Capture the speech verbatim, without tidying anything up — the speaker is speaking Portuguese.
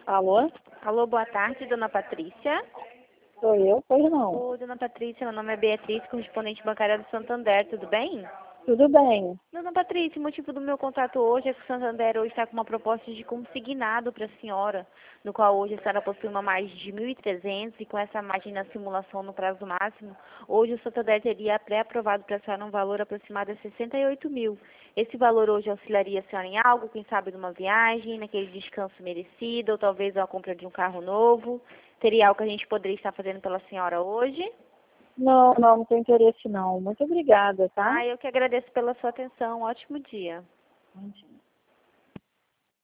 Alô? Alô, boa tarde, dona Patrícia. Sou eu? Pois não. Oi, dona Patrícia, meu nome é Beatriz, correspondente bancária do Santander, tudo bem? Tudo bem. Dona Patrícia, o motivo do meu contato hoje é que o Santander hoje está com uma proposta de consignado para a senhora, no qual hoje a senhora possui uma margem de mil e trezentos e com essa margem na simulação no prazo máximo, hoje o Santander teria pré-aprovado para a senhora um valor aproximado de sessenta e oito mil. Esse valor hoje auxiliaria a senhora em algo, quem sabe numa viagem, naquele descanso merecido, ou talvez a compra de um carro novo. Teria algo que a gente poderia estar fazendo pela senhora hoje? Não, não, não tenho interesse não. Muito obrigada, tá? Ah, eu que agradeço pela sua atenção. Ótimo dia. Bom dia.